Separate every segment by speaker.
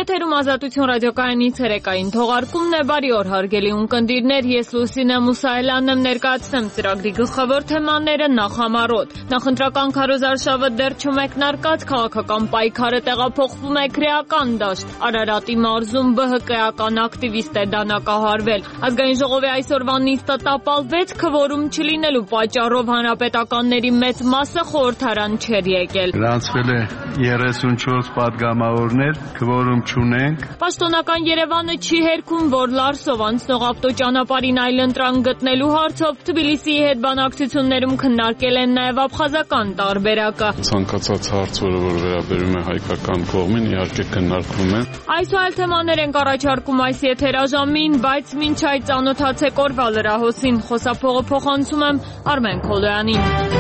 Speaker 1: Եթերում Ազատություն ռադիոկայանի ցերեկային թողարկումն է, բարի օր հարգելի ունկնդիրներ, ես Լուսինե Մուսայելյանն եմ, ներկայացնեմ ծրագրի գլխավոր թեմաները նախամարոտ։ Նախընտրական քարոզարշավը դեռ չմեկնարկած, քաղաքական պայքարը տեղափոխվում է քրեական դաշտ։ Արարատի մարզում ԲՀԿ-ական ակտիվիստ է դանակահարվել։ Ազգային ժողովի այսօրվա նիստը տապալվեց, քվորում չլինելու պատճառով հանրապետականների մեծ մասը խորհրդարան չէր եկել։
Speaker 2: Գրանցվել է 34 պատգամավորներ, քվորում չունենք։
Speaker 1: Պաշտոնական Երևանը չի հերքում, որ Լարսով անցնող ավտոճանապարհին այլընտրանք գտնելու հարցով Թբիլիսիի հետ բանակցություններում քննարկել են նաև աբխազական տարբերակը։
Speaker 3: Ցանկացած հարց, որը վերաբերում է հայկական կողմին, իհարկե քննարկվում է։
Speaker 1: Այս այլ թեմաներ ենք առաջարկում այս եթերաժամին, բայց մինչ այդ ծանոթացեք օրվա լրահոսին, խոսափողը փոխանցում եմ Արմեն Քոլոյանին։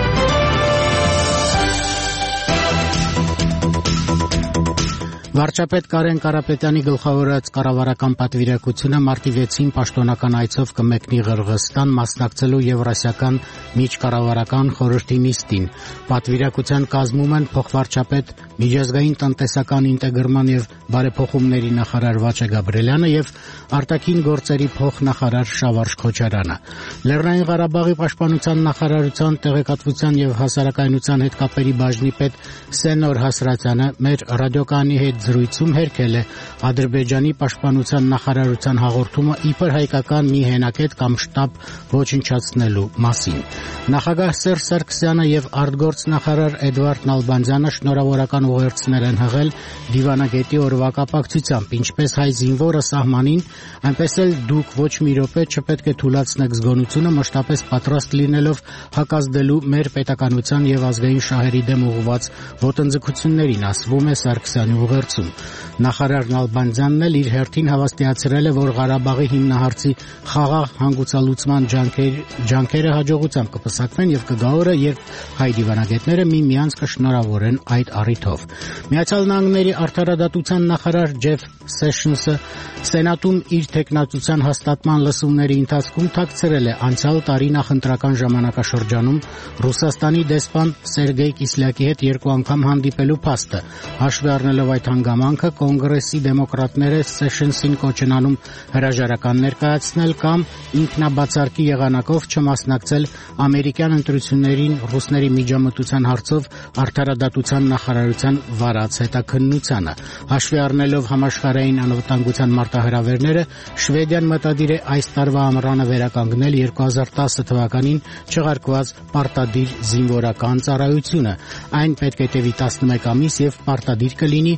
Speaker 4: Վարչապետ Կարեն Կարապետյանի գլխավորած կառավարական պատվիրակությունը մարտի 6-ին պաշտոնական այցով կմեկնի Ղրղըզստան մասնակցելու Եվրասիական միջկառավարական խորհրդի նիստին։ Պատվիրակության կազմում են փոխվարչապետ, միջազգային տնտեսական ինտեգրման եւ բարեփոխումների նախարար Վաչե Գաբրելյանը եւ արտաքին գործերի փոխնախարար Շավարժ Քոչարյանը։ Լեռնային Ղարաբաղի պաշտպանության նախարարության տեղեկատվության եւ հասարակայնության հետ կապերի բաժնի պետ Սենոր Հասրատյանը մեր ռադիոկայանի հետ զրույցում հերքել է Ադրբեջանի պաշտպանության նախարարության հաղորդումը իբր հայկական մի հենակետ կամ շտաբ ոչնչացնելու մասին։ Նախագահ Սերժ Սարգսյանը եւ արտգործ նախարար Էդվարդ Նալբանդյանը շնորհավորական ուղերձներ են հղել դիվանագետի օրվա կապակցությամբ, ինչպես հայ զինվորը սահմանին, այնպես էլ դուք ոչ մի րոպե չպետք է թուլացնեք զգոնությունը, մշտապես պատրաստ լինելով հակազդելու մեր պետականության եւ ազգային շահերի դեմ ուղղված ոտնձգություններին, ասվում է Սարգսյանի ուղերձում։ Նախարար Նալբանդյանն էլ իր հերթին հավաստիացրել է, որ Ղարաբաղի հիմնահարցի խաղաղ հանգուցալուծման ջանքերը հաջողությամբ կպսակվեն եւ կգա օրը, երբ հայ դիվանագետները միմյանց կշնորհավորեն այդ առիթով։ Միացյալ Նահանգների արդարադատության նախարար Ջեֆ Սեշնսը Սենատում իր տեխնացության հաստատման լսումների ընթացքում թաքցրել է անցյալ տարի նախընտրական ժամանակաշրջանում Ռուսաստանի դեսպան Սերգեյ Կիսլյակի հետ 2 անգամ հանդիպելու փաստը։ Հաշվի առնելով այդ հանգամանքը, կոնգրեսի դեմոկրատները Սեշնսին կոչ են անում հրաժարական ներկայացնել կամ ինքնաբացարկի եղանակով չմասնակցել ամերիկյան ընտրություններին ռուսների միջամտության հարցով արդարադատության նախարարության վարած հետաքննությանը։ Հաշվի առնելով համաշխարհային անվտանգության մարտահրավերները, Շվեդիան մտադիր է այս տարվա ամռանը վերականգնել 2010 թվականին չեղարկված պարտադիր զինվորական ծառայությունը։ Այն պետք է տևի 11 ամիս եւ պարտադիր կլինի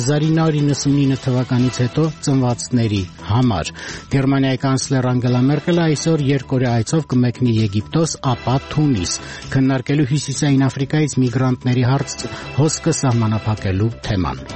Speaker 4: 1999 թվականից հետո ծնվածների համար։ Գերմանիայի կանցլեր Անգելա Մերկելը այսօր երկօրյա այցով կմեկնի Եգիպտոս, ապա Թունիս, քննարկելու Հյուսիսային Աֆրիկայից միգրանտների հոսքը սահմանափակելու թեման։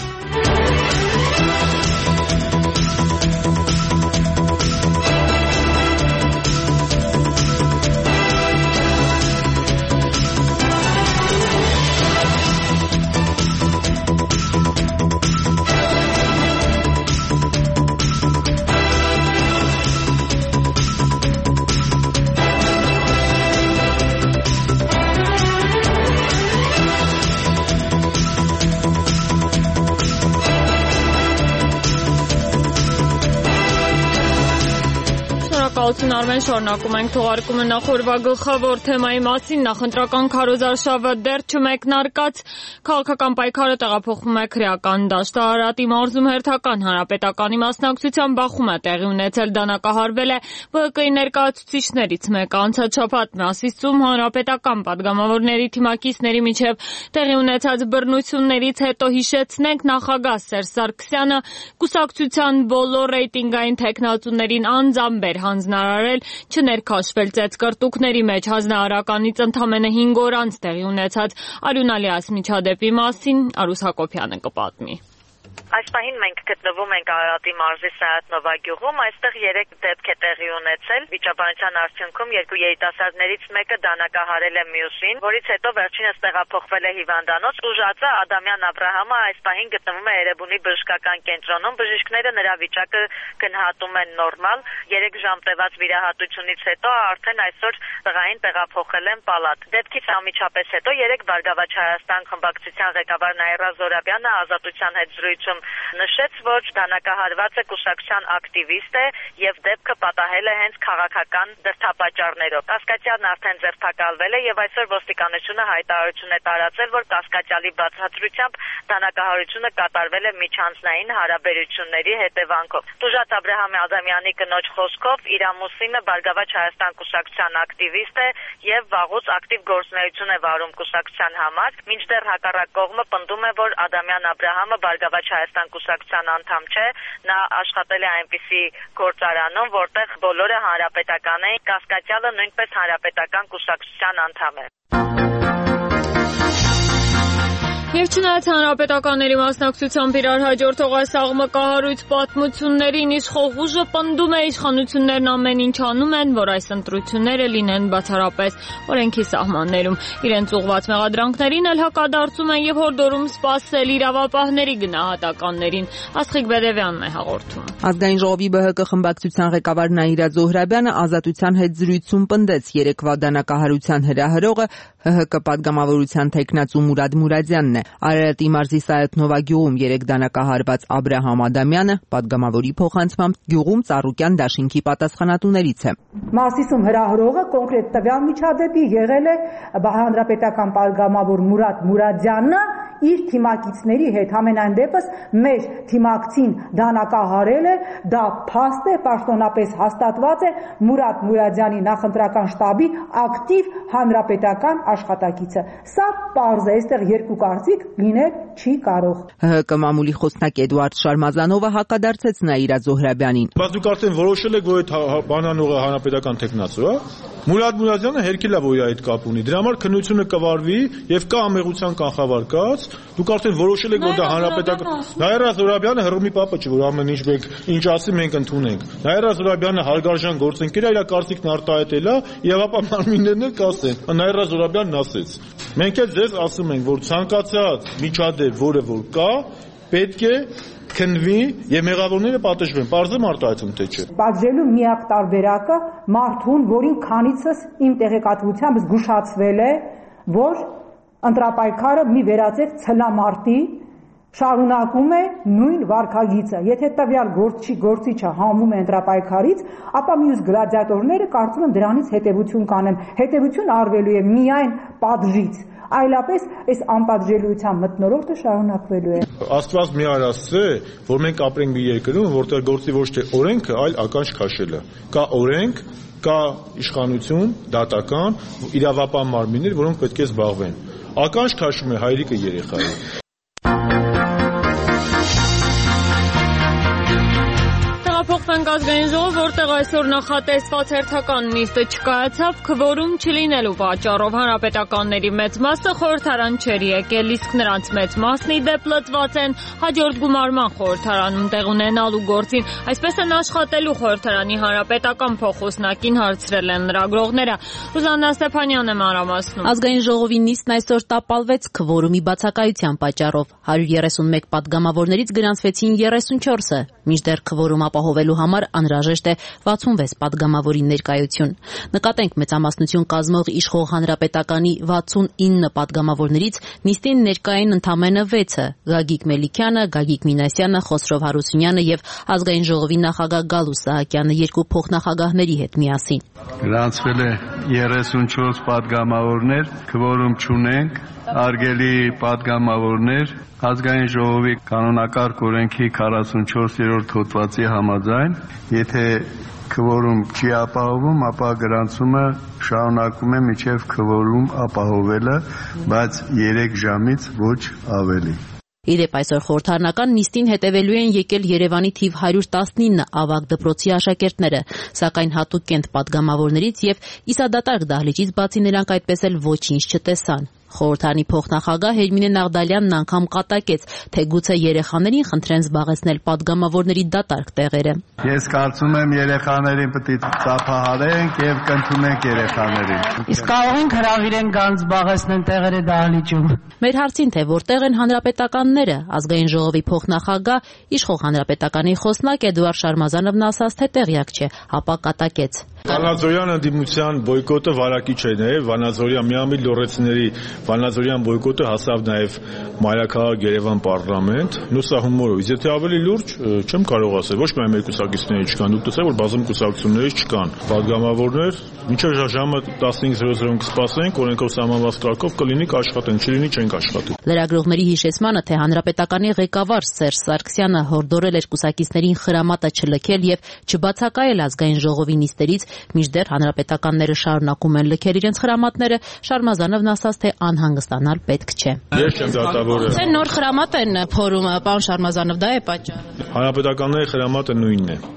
Speaker 1: Արմեն, շարունակում ենք թողարկումը նախորդ գլխավոր թեմայի մասին։ Նախընտրական քարոզարշավը դեռ չմեկնարկած, քաղաքական պայքարը տեղափոխվում է քրեական դաշտ։ Արարատի մարզում հերթական հանրապետականի մասնակցությամբ բախում է տեղի ունեցել, դանակահարվել է ԲՀԿ-ի ներկայացուցիչներից մեկը։ Անցած շաբաթ Մասիսում հանրապետական պատգամավորների թիմակիցների միջև տեղի ունեցած բռնություններից հետո, հիշեցնենք, նախագահ Սերժ Սարգսյանը կուսակցության բոլոր ռեյտինգային թեկնածուներին անձամբ էր հանձնարարել չներքաշվել ծեծկռտուքների մեջ։ Հանձնարարականից ընդամենը 5 օր անց տեղի ունեցած արյունալիաս միջադեպի մասին Արուս Հակոբյանը կպատմի։
Speaker 5: Այս պահին մենք գտնվում ենք Արարատի մարզի Սայաթ-Նովա գյուղում, այստեղ 3 դեպք է տեղի ունեցել։ Վիճաբանության արդյունքում 2 երիտասարդներից մեկը դանակահարել է մյուսին, որից հետո վերջինս տեղափոխվել է հիվանդանոց։ Ուժածը Ադամյան Աբրահամը այս պահին գտնվում է Էրեբունի բժշկական կենտրոնում։ Բժիշկները նրա վիճակը գնահատում են նորմալ։ 3 ժամ տևած վիրահատությունից հետո արդեն այսօր տղային տեղափոխել են պալատ։ Դեպքից անմիջապես հետո 3 Բարգավաճ Հայաստան խմբակցության ղեկավար Նաիրա Զորաբյանը Ազատության հետ զրույցում խոսքում նշեց, որ դանակահարվածը կուսակցության ակտիվիստ է եւ դեպքը պատահել է հենց քաղաքական դրդապատճառներով։ Կասկածյալն արդեն ձերբակալվել է եւ այսօր ոստիկանությունը հայտարարություն է տարածել, որ կասկածյալի բացատրությամբ դանակահարությունը կատարվել է միջանձնային հարաբերությունների հետևանքով։ Տուժած Աբրահամ Ադամյանի կնոջ խոսքով իր ամուսինը Բարգավաճ Հայաստան կուսակցության ակտիվիստ է եւ վաղուց ակտիվ գործունեություն է վարում կուսակցության համար, մինչդեռ հակառակ կողմը պնդում է, որ Ադամյան Աբրահամը Բարգավաճ Հայաստան կուսակցության անդամ չէ, նա աշխատել է այնպիսի գործարանում, որտեղ բոլորը հանրապետական են, կասկածյալը նույնպես հանրապետական կուսակցության անդամ է։
Speaker 1: Եվ չնայած հանրապետականների մասնակցությամբ իրար հաջորդող այս աղմկահարույց պատմություններին, իշխող ուժը պնդում է իշխանություններն ամեն ինչ անում են, որ այս ընտրությունները լինեն բացառապես օրենքի սահմաններում։ Իրենց ուղղված մեղադրանքներին էլ հակադարձում են եւ հորդորում սպասել իրավապահների գնահատականներին։ Աստղիկ Բեդևյանն է հաղորդում։
Speaker 6: Ազգային ժողովի ԲՀԿ խմբակցության ղեկավար Նաիրա Զոհրաբյանը Ազատության հետ զրույցում պնդեց երեկվա դանակահարության հրահրողը ՀՀԿ падգամավորության թեկնածու Մուրադ Մուրադյանն է։ Արարատի մարզի Սայաթ-Նովա գյուղում 3 դանակահարված Աբրահամ Ադամյանը падգամավորի փոխանցմամբ գյուղում Ծառուկյան դաշինքի պատասխանատուներից է։
Speaker 7: Մարզիսում հրահրողը կոնկրետ տվյալ միջադեպի եղել է հանրապետական падգամավոր Մուրադ Մուրադյանը իր թիմակիցների հետ, ամենայն դեպս մեր թիմակցին դանակահարել է, դա փաստ է, պաշտոնապես հաստատված է Մուրադ Մուրադյանի նախընտրական շտաբի ակտիվ հանրապետական աշխատակիցը։ Սա պարզ է, այստեղ երկու կարծիք լինել չի կարող։
Speaker 6: ՀՀԿ մամուլի խոսնակ Էդուարդ Շարմազանովը հակադարձեց Նաիրա Զոհրաբյանին։
Speaker 8: Բայց դուք արդեն որոշել եք, որ այդ բանանողը հանրապետական տեխնացու է։ Մուրադ Մուրադյանը հերքել է, որ իր այդ կապ ունի։ Դրա համար քննությունը կվարվի եւ կա ամեղության կանխավարկած։ Դուք արդեն որոշել եք, որ դա հանրապետական։ Նաիրա Զոհրաբյանը հռոմի պապը չի, որ ամեն ինչ մենք ինչ ասի մենք ընդունենք։ Նաիրա Զոհրաբյանը հարգարժան գործընկեր է, իր կարծիքն արտահայտել է եւ ապա մարմիններն էլ կասեն։ Նաիրա Զոհրաբյանն ասեց։ Մենք էլ ձեզ ասում ենք, որ ցանկացած միջադեպ, որը որ կա, պետք է քննվի եւ մեղավորները պատժվեն։ Պարզեմ արտահայտում թե չէ։
Speaker 7: Պատժելու միակ տարբերակը մարդուն, որին քանիցս իմ տեղեկատվությամբ զգուշացվել է, որ ընտրապայքարը մի վերածեց ցլամարտի, շարունակում է նույն վարքագիծը։ Եթե տվյալ գործիչը հանվում է ընտրապայքարից, ապա մյուս գլադիատորները կարծում եմ դրանից հետևություն կանեն։ Հետևություն արվելու է միայն պատժից, այլապես այս անպատժելիության մթնոլորտը շարունակվելու է։
Speaker 8: Աստված մի արասցե, որ մենք ապրենք մի երկրում, որտեղ գործի ոչ թե օրենքը, այլ ականջ քաշելը։ Կա օրենք, կա իշխանություն, դատական, իրավապահ մարմիններ, որոնք պետք է զբաղվեն։ Ականջ քաշում է հայրիկը երեխային։
Speaker 1: Փոխվենք ազգային ժողով, որտեղ այսօր նախատեսված հերթական նիստը չկայացավ քվորում չլինելու պատճառով։ Հանրապետականների մեծ մասը խորհրդարան չէր եկել, իսկ նրանց մեծ մասն ի դեպ լծված են հաջորդ գումարման խորհրդարանում տեղ ունենալու գործին։ Այսպես են աշխատելու խորհրդարանի հանրապետական փոխոսնակին հարցրել են լրագրողները։ Ռուզաննա Ստեփանյանն է մանրամասնում։
Speaker 9: Ազգային ժողովի նիստն այսօր տապալվեց քվորումի բացակայության պատճառով։ 131 падգամավորներից գրանցվեցին 34-ը, մինչդեռ քվորում ապահովելու համար անհրաժեշտ է 66 падգամավորի ներկայություն։ Նկատենք մեծամասնություն կազմող իշխող հանրապետականի 69 падգամավորներից նիստին ներկային ընդամենը 6-ը՝ Գագիկ Մելիքյանը, Գագիկ Մինասյանը, Խոսրով Հարությունյանը եւ ազգային ժողովի նախագահ Գալուս Սահակյանը երկու փոխնախագահների հետ միասին։
Speaker 2: Գրանցվել է 34 падգամավորներ, քվորում չունենք, արգելի падգամավորներ, ազգային ժողովի կանոնակարգ օրենքի 44-րդ հոդվածի համաձայն, եթե քվորում չի ապահովում, ապա գրանցումը շարունակում է մինչև քվորում ապահովելը, բայց 3 ժամից ոչ ավելի։
Speaker 9: Իդեպ այսօր խորհրդարանական նիստին հետևելու են եկել Երևանի թիվ 119 ավագ դպրոցի աշակերտները, սակայն հատուկ կենտ падգամավորներից եւ իսադատարկ դահլիճից բացի նրանք այդպես էլ ոչինչ չտեսան։ Խորհրդարանի փոխնախագահ Հերմինե Նաղդալյանն անգամ կատակեց, թե գուցե երեխաներին խնդրեն զբաղեցնել падգամավորների դատարկ տեղերը։
Speaker 2: Ես կարծում եմ երեխաներին պետք է ծափահարենք եւ կընդունենք երեխաներին։
Speaker 10: Իսկ կարող ենք հրավիրեն կան զբաղեցնեն տեղերը դահլիճում։
Speaker 9: Մեր հարցին թե որտեղ են հանրապետականները, ազգային ժողովի փոխնախագահ իշխող հանրապետականի խոսնակ Էդուարդ Շարմազանովն ասաց, թե տեղյակ չէ, ապա կատակեց։
Speaker 8: Վանաձորյան ընդդիմության բոյկոտը վարակիչ է նաև, Վանաձորյան միամիտ լոռեցիների Վանաձորյան բոյկոտը հասավ նաև մայրաքաղաք Երևան պարլամենտ, նո սա հումորով, իսկ եթե ավելի լուրջ չեմ կարող ասել, ոչ միայն մեր կուսակիցների չկան, դուք տեսեք, որ բազում կուսակցություններից չկան, պատգամավորներ, մինչև ժամը 15:00 կսպասենք, օրենքով սահմանված կարգով կլինի կաշխատեն, չլինի չենք աշխատի։
Speaker 9: Լրագրողների հիշեցմանը, թե հանրապետականի ղեկավար Սերժ Սարգսյանը հորդորել էր կուսակիցներին խրամատը չլքել եւ չբացակայել ազգային ժողովի նիստերից, մինչդեռ հանրապետականները շարունակում են լքել իրենց խրամատները, Շարմազանովն ասաց, թե անհանգստանալ պետք չէ։
Speaker 8: Ես չեմ դատավորել։
Speaker 9: Թե նոր խրամատ են փորում, պարոն Շարմազանով, դա է պատճառը։
Speaker 8: Հանրապետականների խրամատը նույնն է։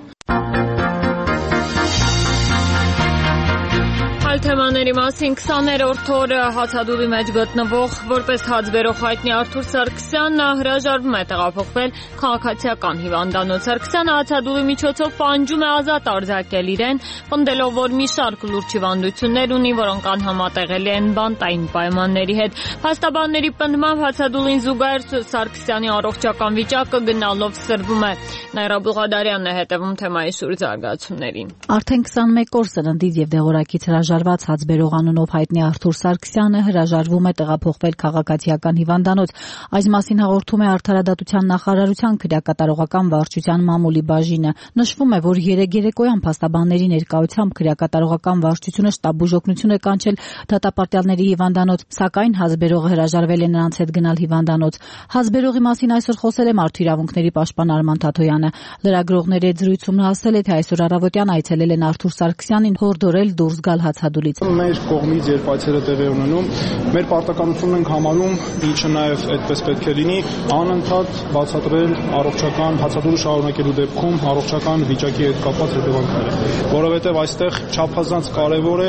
Speaker 1: Այլ թեմաների մասին 20-րդ օրը հացադուլի մեջ գտնվող որպես հաց բերող հայտնի Արթուր Սարգսյանը հրաժարվում է տեղափոխվել քաղաքացիական հիվանդանոց։ Սարգսյանը հացադուլի միջոցով պահանջում է ազատ արձակել իրեն, պնդելով, որ մի շարք լուրջ հիվանդություններ ունի, որոնք անհամատեղելի են բանտային պայմանների հետ։ Փաստաբանների պնդմամբ հացադուլին զուգահեռ Սարգսյանի առողջական վիճակը գնալով սրվում է։ Նաիրա Բուղադարյանն է հետևում թեմայի շուրջ զարգացումներին։
Speaker 11: Արդեն 21 օր սննդից եւ դեղորայքից հրաժարված հաց բերող անունով հայտնի Արթուր Սարգսյանը հրաժարվում է տեղափոխվել քաղաքացիական հիվանդանոց։ Այս մասին հաղորդում է Արդարադատության նախարարության քրեակատարողական վարչության մամուլի բաժինը։ Նշվում է, որ երեկոյան փաստաբանների ներկայությամբ քրեակատարողական վարչությունը շտաբուժօգնություն է կանչել դատապարտյալների հիվանդանոց, սակայն հաց բերողը հրաժարվել է նրանց հետ գնալ հիվանդանոց։ Հաց բերողի մասին այսօր խոսել է Մարդու իրավունքների պաշտպան Արման Թաթոյանը։ Լրագրողների հետ զրույցում նա ասել է, թե այսօր առավոտյան այցելել են Արթուր Սարգսյանին հորդորել դուրս գալ հացադուլից։
Speaker 12: Մեր կողմից երբ այցերը տեղի ունենում, մեր պարտականությունն ենք համարում, ինչը նաև այդպես պետք է լինի, անընդհատ բացատրել առողջական հացադուլը շարունակելու դեպքում առողջական վիճակի հետ կապված հետևանքները, որովհետև այստեղ չափազանց կարևոր է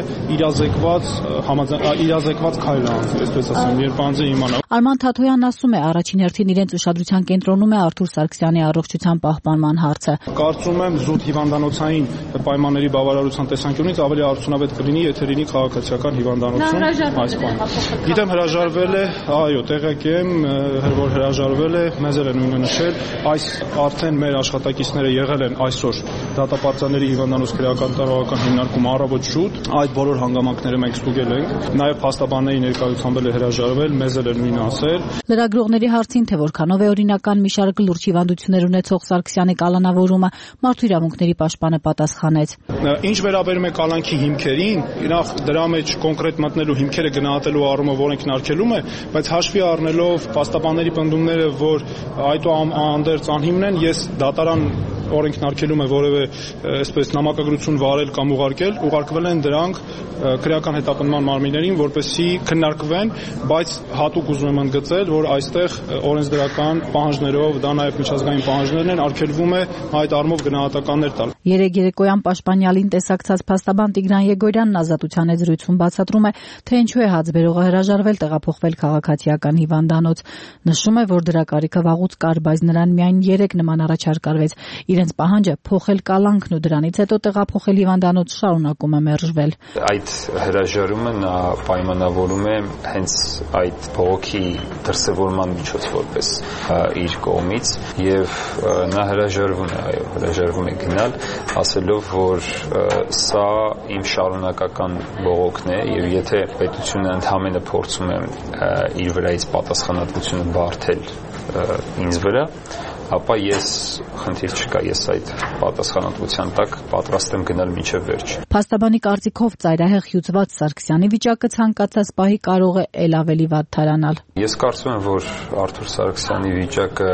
Speaker 12: իրազեկված քայլ անցնել, այսպես ասեմ, երբ անձը իմանա։
Speaker 11: Արման Թաթոյանն ասում է, առաջին հերթին իրենց ուշադրության կենտրոնում է Արթուր Սարգսյանի առողջության պահպանման հարցը։
Speaker 12: Կարծում եմ զուտ հիվանդանոցային պայմանների բավարարության տեսանկյունից ավելի արդյունավետ կլինի, եթե լինի քաղաքացիական հիվանդանոցում այս բանը։ Գիտեմ հրաժարվել է, այո, տեղյակ եմ, որ հրաժարվել է, մեզ էլ է նույնը նշել, այս արդեն մեր աշխատակիցները եղել են այսօր դատապարտյալների հիվանդանոց քրեակատարողական հիմնարկում առավոտ շուտ, այդ բոլոր հանգամանքները մենք ստուգել ենք, նաև փաստաբանների ներկայությամբ էլ է հրաժարվել, մեզ էլ է նույնը ասել։
Speaker 11: Լրագրողների հարցին, թե որքանով է օրինական մի շարք լուրջ հիվանդություններ ունեցող Սարգսյանի կալանավորումը, Մարդու իրավունքների պաշտպանը պատասխանեց։
Speaker 12: Ինչ վերաբերում է կալանքի հիմքերին, նախ դրա մեջ կոնկրետ մտնելու հիմքերը գնահատելու առումով օրենքն արգելում է, բայց հաշվի առնելով փաստաբանների պնդումները, որ այդուհանդերձ անհիմն են, ես դատարան օրենքն արգելում է որևէ այսպես նամակագրություն վարել կամ ուղարկվել են դրանք քրեական հետապնդման մարմիններին, որպեսզի քննարկվեն, բայց հատուկ ուզում եմ ընդգծել, որ այստեղ օրենսդրական պահանջներով, դա նաև միջազգային պահանջներն են, արգելվում է այդ առումով գնահատականներ տալ։
Speaker 11: Երեկոյան պաշտպանյալին տեսակցած փաստաբան Տիգրան Եգորյանն ազատության զրույցում բացատրում է, թե ինչու է հաց բերողը հրաժարվել տեղափոխվել քաղաքացիական հիվանդանոց։ Նշում է, որ դրա կարիքը վաղուց կար, բայց նրան միայն 3 նման առաջարկ արվեց։ Իրենց պահանջը փոխել կալանքն ու դրանից հետո տեղափոխել հիվանդանոց շարունակում է մերժվել։
Speaker 13: Այդ հրաժարումը նա պայմանավորում է հենց այդ փողոքի դրսևորման միջոց որպես իր կողմից եւ նա հրաժարվում է գնալ, ասելով, որ սա իմ շարունակական բողոքն է եւ եթե պետությունը ընդհանրապես փորձում է իր վրայից պատասխանատվությունը բարթել ինձ վրա, ապա ես խնդիր չկա, ես այդ պատասխանատվության տակ պատրաստ եմ գնալ մինչև վերջ։
Speaker 11: Փաստաբանի կարծիքով ծայրահեղ հյուծված Սարգսյանի վիճակը ցանկացած պահի կարող է ել ավելի վատ թարանալ։
Speaker 13: Ես կարծում եմ, որ Արթուր Սարգսյանի վիճակը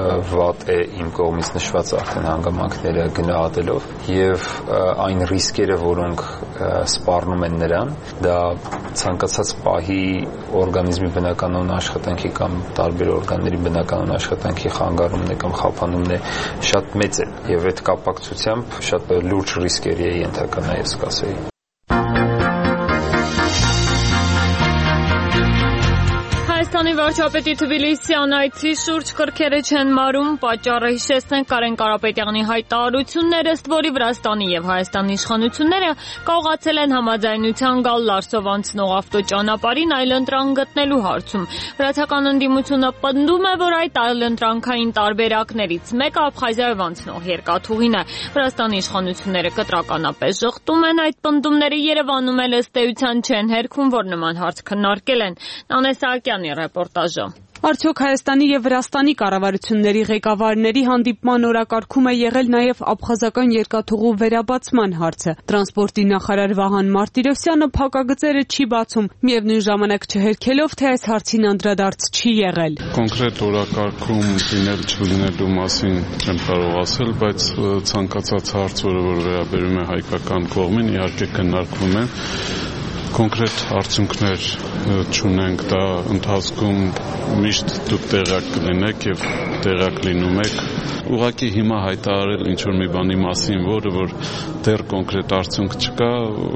Speaker 13: վատ է իմ կողմից նշված արդեն հանգամանքները գնահատելով եւ այն ռիսկերը, որոնք սպառնում են նրան, դա ցանկացած պահի օրգանիզմի բնականոն աշխատանքի կամ տարբեր օրգանների բնականոն աշխատանքի խանգարումն է կամ խափանումն է շատ մեծ է եւ այդ կապակցությամբ շատ լուրջ ռիսկերի է ենթակա ես կասեի։
Speaker 1: Հայաստանի Վարչապետի Թբիլիսյան այցի շուրջ կրքերը չեն մարում, պատճառը հիշեցնենք Կարեն Կարապետյանի հայտարարությունները, ըստ որի Վրաստանի եւ Հայաստանի իշխանությունները կարողացել են համաձայնության գալ Լարսով անցնող ավտոճանապարհին այլընտրանք գտնելու հարցում։ Վրացական ընդդիմությունը պնդում է, որ այդ այլընտրանքային տարբերակներից մեկը Աբխազիայով անցնող երկաթուղին է։ Վրաստանի իշխանությունները կտրականապես ժխտում են այդ պնդումները, Երևանում էլ ըստ էության չեն հերքում, որ նման հարց քննարկել են։ Նանե Սահակյանի ռեպորտաժը։
Speaker 14: Արդյոք Հայաստանի եւ Վրաստանի կառավարությունների ղեկավարների հանդիպման օրակարգում է եղել նաեւ աբխազական երկաթուղու վերաբացման հարցը։ Տրանսպորտի նախարար Վահան Մարտիրոսյանը փակագծերը չի բացում, միևնույն ժամանակ չհերքելով, թե այս հարցին անդրադարձ չի եղել։
Speaker 3: Կոնկրետ օրակարգում լինել չլինելու մասին չեմ կարող ասել, բայց ցանկացած հարց, որը վերաբերում է հայկական կողմին, իհարկե քննարկվում է։ Կոնկրետ արդյունքներ չունենք, դա ընթացքում միշտ դուք տեղյակ կլինեք եւ տեղյակ լինում եք։ Ուղղակի հիմա հայտարարել ինչ-որ մի բանի մասին, որ դեռ կոնկրետ արդյունք չկա,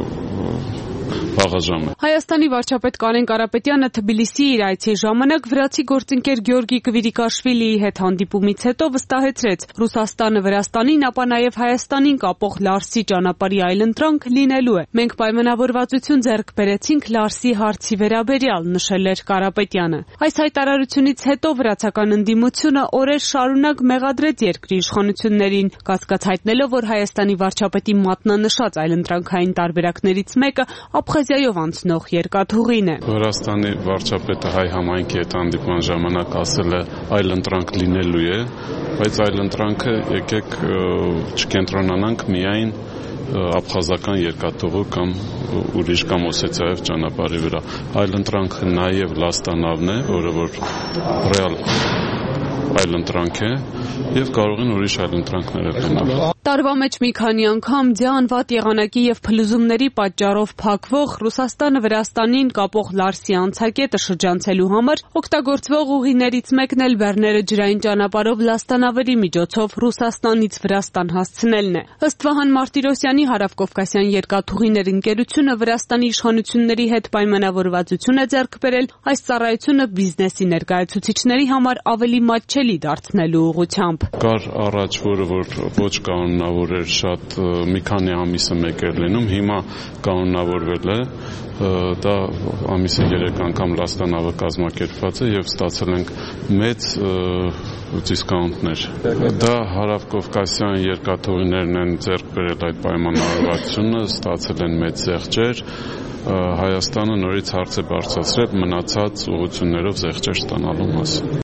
Speaker 3: վաղաժամ է։
Speaker 14: Հայաստանի վարչապետ Կարեն Կարապետյանը Թբիլիսի իր այցի ժամանակ վրացի գործընկեր Գյորգի Կվիրիկաշվիլիի հետ հանդիպումից հետո վստահեցրեց, Ռուսաստանը Վրաստանին, ապա նաև Հայաստանին կապող Լարսի ճանապարհի այլընտրանք լինելու է։ Մենք պայմանավորվածություն ձեռք բերեցինք Լարսի հարցի վերաբերյալ, նշել էր Կարապետյանը։ Այս հայտարարությունից հետո վրացական ընդդիմությունը օրեր շարունակ մեղադրեց երկրի իշխանություններին, կասկած հայտնելով, որ Հայաստանի վարչապետի մատնանշած այլընտրանքային տարբերակներից մեկը Աբխազիայով անցնող երկաթուղին է։
Speaker 3: Վրաստանի վարչապետը հայ համայնքի հետ հանդիպման ժամանակ ասել է այլընտրանք լինելու է, բայց այլընտրանքը եկեք չկենտրոնանանք միայն աբխազական երկաթուղու կամ ուրիշ կամ Օսեթիայով ճանապարհի վրա։ Այլընտրանքը նաև Լաստանավն է, որը որ ռեալ այլընտրանք է եւ կարող են ուրիշ այլընտրանքներ լինել։
Speaker 14: Տարվա մեջ մի քանի անգամ ձյան, վատ եղանակի եւ փլուզումների պատճառով փակվող Ռուսաստանը Վրաստանին կապող Լարսի անցակետը շրջանցելու համար օգտագործվող ուղիներից մեկն էլ բեռները ջրային ճանապարհով լաստանավերի միջոցով Ռուսաստանից Վրաստան հասցնելն է։ Ըստ Վահան Մարտիրոսյանի Հարավկովկասյան երկաթուղիներ ընկերությունը Վրաստանի իշխանությունների հետ պայմանավորվածություն է ձեռք բերել այս ծառայությունը բիզնեսի ներկայացուցիչների համար ավելի մատչելի դարձնելու ուղղությամբ։
Speaker 3: Կար առաջ, որը ոչ կանոնավոր էր, շատ մի քանի ամիսը մեկ էր լինում, հիմա կանոնավորվել է, դա ամիսը 3 անգամ Լաստանավը կազմակերպված է եւ ստացել ենք մեծ դիսկաունտներ։ Դա Հարավկովկասյան երկաթուղիներն են ձեռք բերել այդ պայմանավորվածությունը, ստացել են մեծ զեղչեր, Հայաստանը նորից հարց է բարձրացրել մնացած ուղղություններով զեղչեր ստանալու մասին։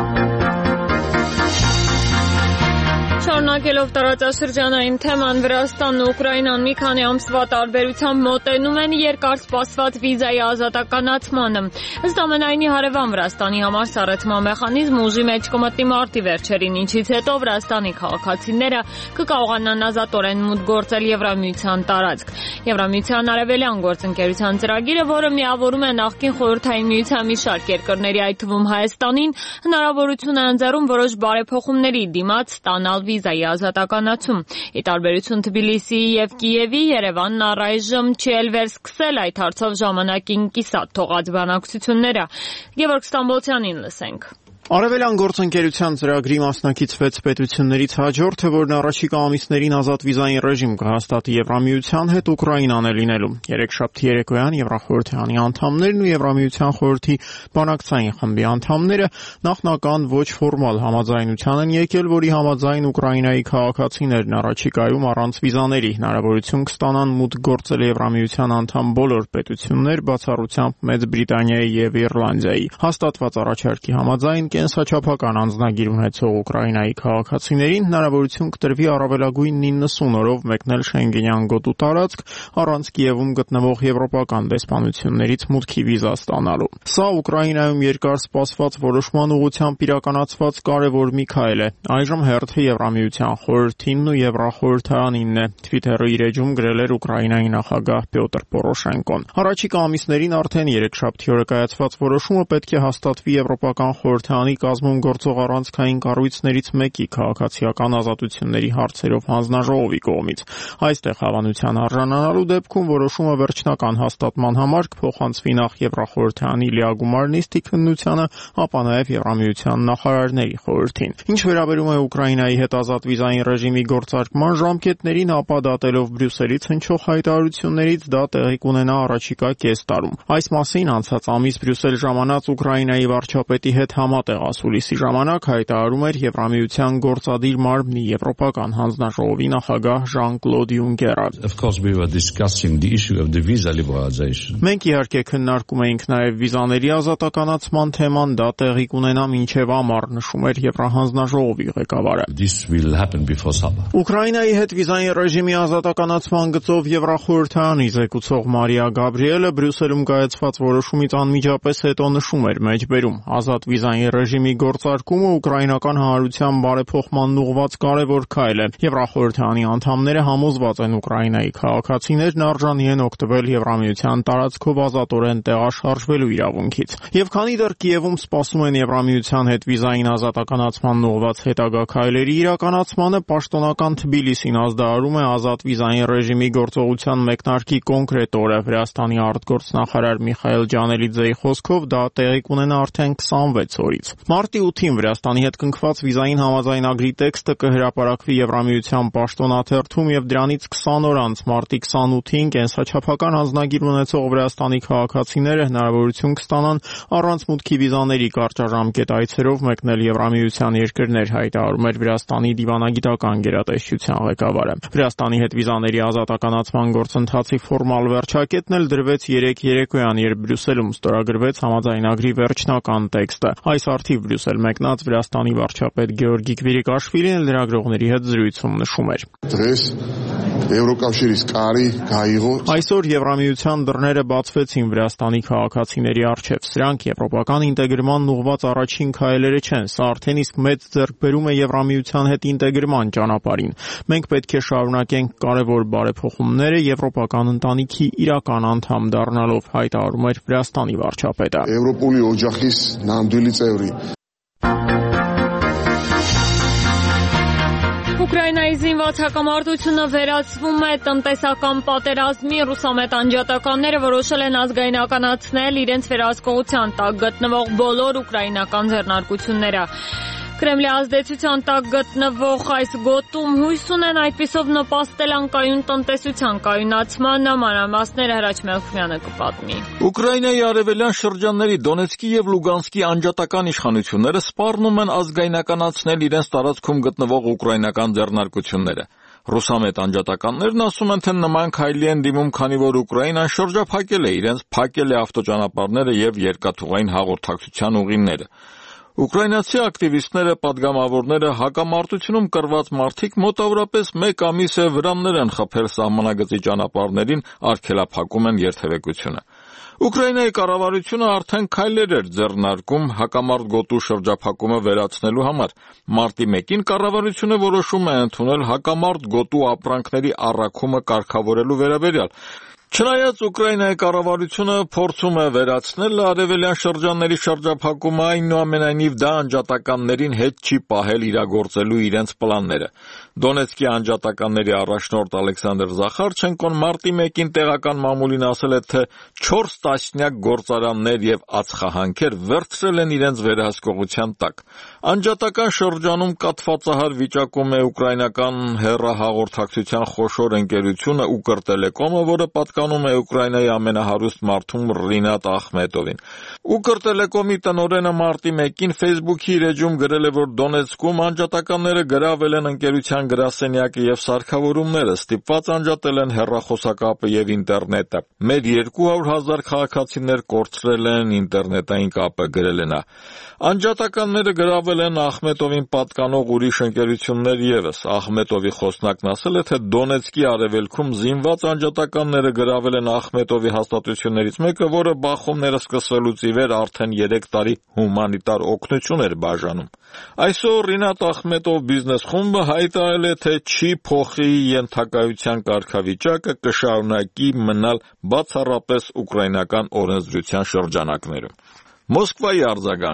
Speaker 1: Շարունակելով տարածաշրջանային թեման, Վրաստանն ու Ուկրաինան մի քանի ամսվա տարբերությամբ մոտենում են երկար սպասված վիզայի ազատականացմանը։ Ըստ ամենայնի հարևան Վրաստանի համար սառեցման մեխանիզմը ուժի մեջ կմտնի մարտի վերջերին, ինչից հետո Վրաստանի քաղաքացիները կկարողանան ազատորեն մուտք գործել Եվրամիության տարածք։ Եվրամիության արևելյան գործընկերության ծրագիրը, որը միավորում է նախկին Խորհրդային Միության մի շարք երկրների, այդ թվում Հայաստանին, հնարավորություն է ընձեռում որոշ բարեփոխումների դիմաց ստանալ վիզայի ազատականացում։ Ի տարբերություն Թբիլիսիի եւ Կիևի, Երևանն առայժմ չի էլ վերսկսել այդ հարցով ժամանակին կիսատ թողած բանակցությունները։ Գևորգ Ստամբոլցյանին լսենք։
Speaker 15: Արևելյան գործընկերության ծրագրի մասնակից 6 պետություններից հաջորդը, որն առաջիկա ամիսներին ազատ վիզային ռեժիմ կհաստատի Եվրամիության հետ, Ուկրաինան է լինելու։ Երեքշաբթի երեկոյան Եվրախորհրդի անդամներն ու Եվրամիության խորհրդի բանակցային խմբի անդամները նախնական ոչ ֆորմալ համաձայնության են եկել, որի համաձայն Ուկրաինայի քաղաքացիներն առաջիկայում առանց վիզաների հնարավորություն կստանան մուտք գործել Եվրամիության անդամ բոլոր պետություններ, բացառությամբ Մեծ Բրիտանիայի եւ Իռլանդիայի։ Հաստատված առաջարկի համաձայն կենսաչափական անձնագիր ունեցող Ուկրաինայի քաղաքացիներին հնարավորություն կտրվի առավելագույն 90 օրով մեկնել Շենգենյան գոտու տարածք առանց Կիևում գտնվող եվրոպական դեսպանություններից մուտքի վիզա ստանալու։ Սա Ուկրաինայում երկար սպասված որոշման ուղղությամբ իրականացված կարևոր մի քայլ է։ Այժմ հերթը Եվրամիության խորհրդինն ու Եվրախորհրդարանինն է, Twitter-ի իր էջում գրել էր Ուկրաինայի նախագահ Պյոտր Պորոշենկոն։ Առաջիկա ամիսներին արդեն երեքշաբթի օրը կայացված որոշումը պետք է հաստատվի Եվրոպական խորհրդարանի Հանրապետանի կազմում գործող առանցքային կառույցներից մեկի քաղաքացիական ազատությունների հարցերով հանձնաժողովի կողմից։ Այստեղ հավանության արժանանալու դեպքում որոշումը վերջնական հաստատման համար կփոխանցվի նախ Եվրախորհրդանի լիագումար նիստի քննությանը, ապա նաև Եվրամիության նախարարների խորհրդին։ Ինչ վերաբերում է Ուկրաինայի հետ ազատ վիզային ռեժիմի գործարկման ժամկետներին, ապա դատելով Բրյուսելից հնչող հայտարարություններից դա տեղի կունենա առաջիկա կես տարում։ Այս մասին անցած ամիս Բրյուսել ժամանած Ուկրաինայի վարչապետի հետ համատեղ ասուլիսի ժամանակ հայտարարում էր Եվրամիության գործադիր մարմնի Եվրոպական հանձնաժողովի նախագահ Ժան-Կլոդ Յունկերը։ Մենք իհարկե քննարկում էինք նաև վիզաների ազատականացման թեման, դա տեղի կունենա մինչև ամառ, նշում էր Եվրահանձնաժողովի ղեկավարը։ Ուկրաինայի հետ վիզային ռեժիմի ազատականացման գծով Եվրախորհրդարանի զեկուցող Մարիա Գաբրիելը Բրյուսելում կայացված որոշումից անմիջապես հետո նշում էր մեջբերում. ազատ վիզային ռեժիմի գործարկումը ուկրաինական հանրության բարեփոխմանն ուղղված կարևոր քայլ է։ Եվրախորհրդարանի անդամները համոզված են Ուկրաինայի քաղաքացիներն արժանի են օգտվել Եվրամիության տարածքով ազատորեն տեղաշարժվելու իրավունքից։ Եվ քանի դեռ Կիևում սպասում են Եվրամիության հետ վիզային ազատականացմանն ուղղված հետագա քայլերի իրականացմանը, պաշտոնական Թբիլիսին ազդարարում է ազատ վիզային ռեժիմի գործողության մեկնարկի կոնկրետ օրը։ Վրաստանի արտգործնախարար Միխայել Ջանելիձեի խոսքով դա տեղի կունենա արդեն 26 օրից։ Մարտի 8-ին Վրաստանի հետ կնքված վիզային համաձայնագրի տեքստը կհրապարակվի Եվրամիության պաշտոնաթերթում եւ դրանից 20 օր անց մարտի 28-ին կենսաչափական անձնագիր ունեցող Վրաստանի քաղաքացիները հնարավորություն կստանան առանց մուտքի վիզաների կարճաժամկետ այցերով մեկնել Եվրամիության երկրներ, հայտարարում էր Վրաստանի դիվանագիտական գերատեսչության ղեկավարը։ Վրաստանի հետ վիզաների ազատականացման գործընթացի ֆորմալ վերջակետն էլ դրվեց 3 երեկոյան, երբ Բրյուսելում ստորագրվեց համաձայնագրի վերջնական տեքստը։ Այս առթիվ Բրյուսել մեկնած Վրաստանի վարչապետ Գեորգի Կվիրիկաշվիլին լրագրողների հետ զրույցում նշում էր. Այսօր Եվրամիության դռները բացվեցին Վրաստանի քաղաքացիների առջև։ Սրանք եվրոպական ինտեգրմանն ուղղված առաջին քայլերը չեն, սա արդեն իսկ մեծ ձեռքբերում է Եվրամիության հետ ինտեգրման ճանապարհին։ Մենք պետք է շարունակենք կարևոր բարեփոխումները եվրոպական ընտանիքի իրական անդամ դառնալով, հայտարարում էր Վրաստանի վարչապետը։ Եվրոպոլի օջախის նამდვილი ծևրի
Speaker 1: Ուկրաինայի զինված հակամարտությունը վերածվում է տնտեսական պատերազմի։ Ռուսամետ անջատականները որոշել են ազգայնականացնել իրենց վերահսկողության տակ գտնվող բոլոր ուկրաինական ձեռնարկությունները։ Կրեմլի ազդեցության տակ գտնվող այս գոտում հույս ունեն այդպիսով նպաստել անկայուն տնտեսության կայունացմանը, մանրամասները Հրաչ Մելքոյանը կպատմի։
Speaker 16: Ուկրաինայի արևելյան շրջանների Դոնեցկի եւ Լուգանսկի անջատական իշխանությունները սպառնում են ազգայնականացնել իրենց տարածքում գտնվող ուկրաինական ձեռնարկությունները։ Ռուսամետ անջատականներն ասում են, թե նման քայլի են դիմում, քանի որ Ուկրաինան շրջափակել է իրենց, փակել է ավտոճանապարհները եւ երկաթուղային հաղորդակցության ուղիները։ Ուկրաինացի ակտիվիստները, падգամավորները, հակամարտությունում կռված մարդիկ մոտավորապես 1 ամիս է վրաններ են խփել սահմանագծի ճանապարհներին, արգելափակում են երթևեկությունը։ Ուկրաինայի կառավարությունը արդեն քայլեր էր ձեռնարկում հակամարտ գոտու շրջափակումը վերացնելու համար։ Մարտի 1-ին կառավարությունը որոշում է ընդունել հակամարտ գոտու ապրանքների առաքումը կարգավորելու վերաբերյալ։ Չնայած Ուկրաինայի կառավարությունը փորձում է վերացնել արևելյան շրջանների շրջափակումը, այնուամենայնիվ դա անջատականներին հետ չի պահել իրագործելու իրենց պլանները։ Դոնեցկի անջատականների առաջնորդ Ալեքսանդր Զախարչենկոն մարտի 1-ին տեղական մամուլին ասել է, թե 4 տասնյակ գործարաններ եւ ածխահանքեր վերցրել են իրենց վերահսկողության տակ։ Անջատական շրջանում կաթվածահար վիճակում է ուկրաինական հեռահաղորդակցության խոշոր ընկերությունը Ukrtelecom-ը, որը պատկանում է Ուկրաինայի ամենահարուստ մարդուն Ռինատ Ախմետովին։ Ukrtelecom-ի տնօրենը մարտի 1-ին Facebook-ի իր էջում գրել է, որ Դոնեցկում անջատականները գրավել են ընկերության գրասենյակը եւ սարքավորումները, ստիպված անջատել են հեռախոսակապը եւ ինտերնետը։ Մեր 200,000 քաղաքացիներ կորցրել են ինտերնետային կապը, գրել է նա։ Անջատականները գրավել են Ախմետովին պատկանող ուրիշ ընկերություններ եւս։ Ախմետովի խոսնակն ասել է, թե Դոնեցկի արևելքում զինված անջատականները գրավել են Ախմետովի հաստատություններից մեկը, որը բախումները սկսվելուց ի վեր արդեն 3 տարի հումանիտար օգնություն էր բաժանում։ Այսօր Ռինատ Ախմետով բիզնես խումբը հայտարարել է, թե չի փոխի ենթակայության կարգավիճակը, կշարունակի մնալ բացառապես ուկրաինական օրենսդրության շրջանակներում։ Մոսկվայի արձագանքը։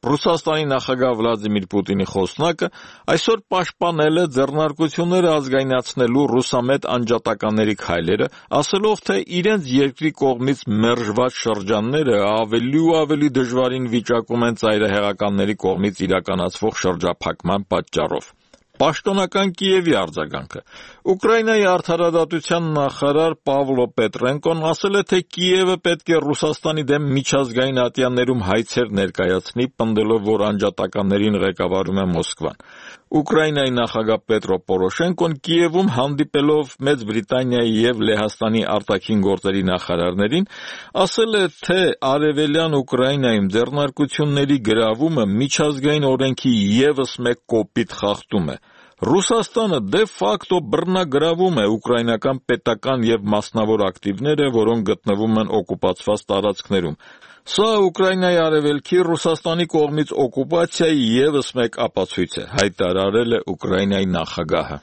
Speaker 16: Ռուսաստանի նախագահ Վլադիմիր Պուտինի խոսնակը այսօր պաշտպանել է ձեռնարկությունները ազգայնացնելու ռուսամետ անջատականների քայլերը, ասելով, թե իրենց երկրի կողմից մերժված շրջանները ավելի ու ավելի դժվարին վիճակում են ծայրահեղականների կողմից իրականացվող շրջափակման պատճառով։ Պաշտոնական Կիևի արձագանքը։ Ուկրաինայի արդարադատության նախարար Պավլո Պետրենկոն ասել է, թե Կիևը պետք է Ռուսաստանի դեմ միջազգային ատյաններում հայցեր ներկայացնի, պնդելով, որ անջատականներին ղեկավարում է Մոսկվան։ Ուկրաինայի նախագահ Պետրո Պորոշենկոն Կիևում հանդիպելով Մեծ Բրիտանիայի և Լեհաստանի արտաքին գործերի նախարարներին ասել է, թե արևելյան Ուկրաինայում ձեռնարկությունների գրավումը միջազգային օրենքի ևս մեկ կոպիտ խախտում է։ Ռուսաստանը դե ֆակտո բռնագրավում է ուկրաինական պետական և մասնավոր ակտիվները, որոնք գտնվում են օկուպացված տարածքներում։ Սա Ուկրաինայի արևելքի Ռուսաստանի կողմից օկուպացիայի ևս մեկ ապացույց է, հայտարարել է Ուկրաինայի նախագահը։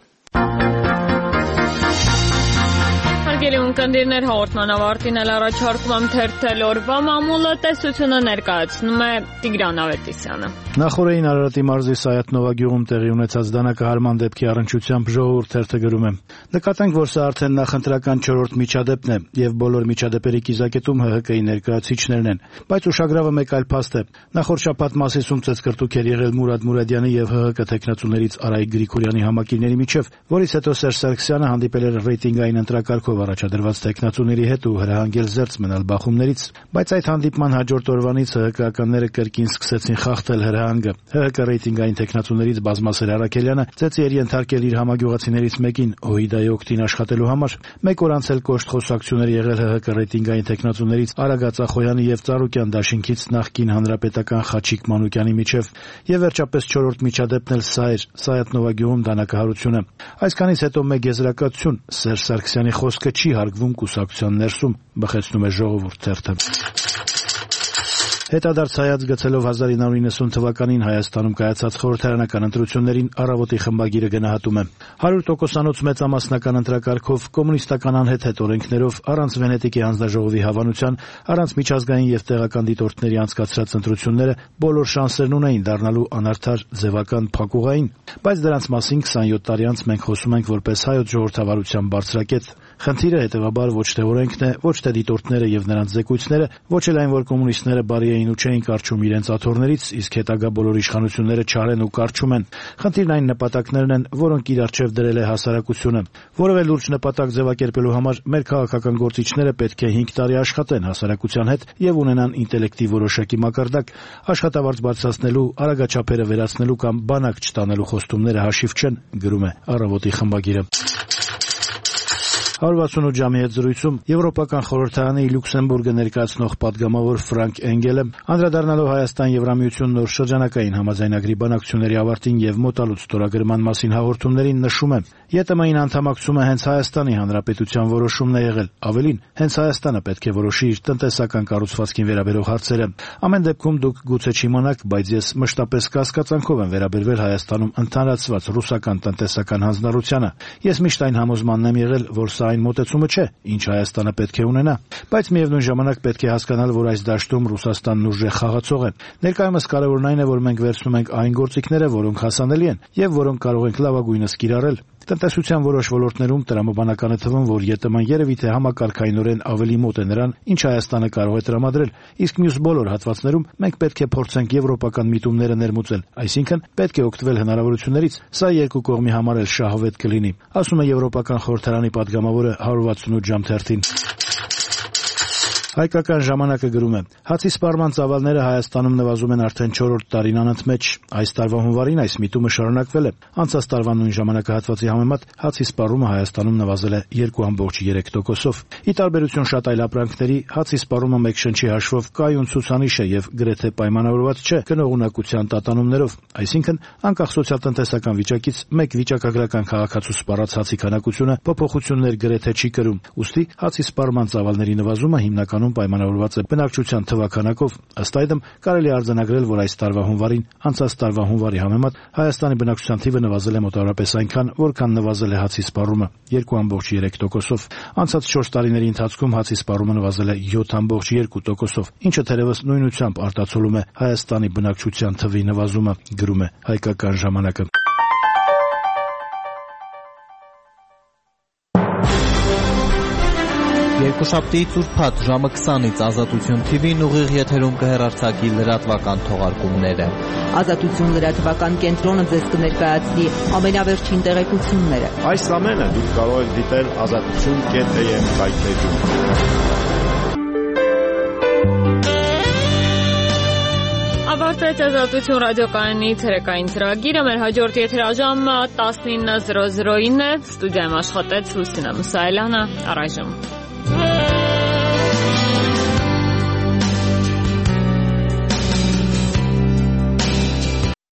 Speaker 1: Հարգելի ունկնդիրներ, հաղորդման ավարտին էլ առաջարկում եմ թերթել օրվա մամուլը, տեսությունը ներկայացնում է Տիգրան Ավետիսյանը։
Speaker 17: Նախորդին Արարատի մարզի Սայաթնովա գյուղում տեղի ունեցած դանակահարման դեպքի առնչությամբ Ժողովուրդ թերթը գրում է. Նկատենք, որ սա արդեն նախընտրական 4-րդ միջադեպն է եւ բոլոր միջադեպերի կիզակետում ՀՀԿ-ի ներկայացուցիչներն են, բայց ուշագրավը մեկ այլ փաստ է։ Նախորդ շաբաթ Մասիսում ծեծկրտուք էր եղել Մուրադ Մուրադյանի եւ ՀՀԿ տեխնացուներից Արայիկ Գրիգորյանի համակիրների միջև, որից հետո Սերժ Սարգսյանը հանդիպել էր ռեյտինգային ընտրակարգով առաջադրված տեխնացուների հետ ու հրահանգել զերծ մնալ բախումներից, բայց այդ հանդիպման հաջորդ օրվանից ՀՀԿ-ականները կրկին սկսեցին խախտել հրահանգը։ ՀՀԿ ռեյտինգային տեխնացուներից Բազմասեր Արաքելյանը ծեծի էր ենթարկել իր համագյուղացիներից մեկին Օհիդայի օգտին աշխատելու համար։ Մեկ օր անց էլ կոշտ խոսակցություններ եղել ՀՀԿ ռեյտինգային տեխնացուներից Արագա Ծախոյանի եւ Ծառուկյան դաշինքից նախկին հանրապետական Խաչիկ Մանուկյանի միջև։ Եվ վերջապես 4-րդ միջադեպն էլ սա էր՝ Սայաթնովա գյուղում դանակահարությունը։ Այսքանից հետո մեկ եզրակացություն՝ Սերժ Սարգսյանի խոսքը չի հարգվում կուսակցության ներսում, բխեցնում է Ժողովուրդ թերթը։ Հետադարձ հայաց գցելով 1990 թվականին Հայաստանում կայացած խորհրդարանական ընտրություններին Առավոտի խմբագիրը գնահատում է. 100%-անոց մեծամասնական ընտրակարգով, կոմունիստական անհեթեթ օրենքներով, առանց Վենետիկի հանձնաժողովի հավանության, առանց միջազգային եւ տեղական դիտորդների անցկացրած ընտրությունները բոլոր շանսերն ունեին դառնալու անարդար, ձևական, փակուղային, բայց դրանց մասին 27 տարի անց մենք խոսում ենք որպես հայոց ժողովրդավարության բարձրակետ։ Խնդիրը հետևաբար ոչ թե օրենքն է, ոչ թե դիտորդները եւ նրանց զեկույցները, ոչ էլ այն, որ կոմունիստները բարի էին ու չէին կարճում իրենց աթոռներից, իսկ հետագա բոլոր իշխանությունները չարեն ու կարճում են։ Խնդիրն այն նպատակներն են, որոնք իր առջև դրել է հասարակությունը։ Որևէ լուրջ նպատակ ձևակերպելու համար մեր քաղաքական գործիչները պետք է 5 տարի աշխատեն հասարակության հետ եւ ունենան ինտելեկտի որոշակի մակարդակ, աշխատավարձ բարձրացնելու, արագաչափերը վերացնելու կամ բանակ չտանելու խոստումները հաշիվ չեն, գրում է Առավոտի խմբագիրը։ 168 ժամի հետ զրույցում Եվրոպական խորհրդարանի Լյուքսեմբուրգը ներկայացնող падգամավոր Ֆրանկ Էնգելը, անդրադառնալով Հայաստան-Եվրամիություն նոր շրջանակային համաձայնագրի բանակցությունների ավարտին եւ մոտալուտ ստորագրման մասին հաղորդումներին նշում է. ԵՏՄ-ին անդամակցումը հենց Հայաստանի Հանրապետության որոշումն է եղել, ավելին, հենց Հայաստանը պետք է որոշի իր տնտեսական կառուցվածքին վերաբերող հարցերը։ Ամեն դեպքում դուք գուցե չիմանաք, բայց ես մշտապես կասկածանքով եմ վերաբերվել Հայաստանում ընդհանրացված ռուսական տնտեսական հանձնառությանը։ Ես միշտ այն համոզմանն եմ եղել, որ սա այն մոտեցումը չէ, ինչ Հայաստանը պետք է ունենա, բայց միևնույն ժամանակ պետք է հասկանալ, որ այս դաշտում Ռուսաստանն ուժեղ խաղացող է։ Ներկայումս կարևորն այն է, որ մենք վերցնում ենք այն գործիքները, որոնք հասանելի են եւ որոնք կարող ենք լավագույնս կիրառել։ Տնտեսության որոշ ոլորտներում տրամաբանական է թվում, որ ԵՏՄ-ն երևի թե համակարգայինորեն ավելի մոտ է նրան, ինչ Հայաստանը կարող է տրամադրել, իսկ մյուս բոլոր հատվածներում մենք պետք է փորձենք եվրոպական միտումները ներմուծել, այսինքն պետք է օգտվել հնարավորություններից, սա երկու կողմի համար էլ շահավետ կլինի, ասում է Եվրոպական խորհրդարանի падգամավորը 168 ժամ թերթին։ Հայկական ժամանակը գրում է. հացի սպառման ծավալները Հայաստանում նվազում են արդեն 4-րդ տարին անընդմեջ։ Այս տարվա հունվարին այս միտումը շարունակվել է։ Անցած տարվա նույն ժամանակահատվածի համեմատ հացի սպառումը Հայաստանում նվազել է 2.3%-ով։ Ի տարբերություն շատ այլ ապրանքների, հացի սպառումը մեկ շնչի հաշվով կայուն ցուցանիշ է եւ գրեթե պայմանավորված չէ գնողունակության տատանումներով, այսինքն անկախ սոցիալ-տնտեսական վիճակից մեկ վիճակագրական քաղաքացու սպառած հացի քանակությունը փոփոխություններ գրեթե չի կրում։ Ուստի հացի սպառման ծավալների նվազումը հիմնականում Հայաստանում պայմանավորված է բնակչության թվականակով։ Ըստ այդմ կարելի է արձանագրել, որ այս տարվա հունվարին անցած տարվա հունվարի համեմատ Հայաստանի բնակչության թիվը նվազել է մոտավորապես այնքան, որքան նվազել է հացի սպառումը 2.3%-ով։ Անցած 4 տարիների ընթացքում հացի սպառումը նվազել է 7.2%-ով, ինչը թերևս նույնությամբ արտացոլում է Հայաստանի բնակչության թվի նվազումը, գրում է Հայկական ժամանակը։
Speaker 18: Երկուշաբթիից ուրբաթ ժամը 20-ից Ազատություն TV-ն ուղիղ եթերում կհեռարձակի լրատվական թողարկումները։
Speaker 6: Ազատություն լրատվական կենտրոնը ձեզ կներկայացնի ամենավերջին տեղեկությունները։
Speaker 19: Այս ամենը դուք կարող եք դիտել azatutun.am սայթերում։
Speaker 1: Ավարտեց Ազատություն ռադիոկայանի ցերեկային ծրագիրը։ Մեր հաջորդ եթերաժամը 19:00-ին է։ Ստուդիայում աշխատեց Լուսինե Մուսայելյանը։ Առայժմ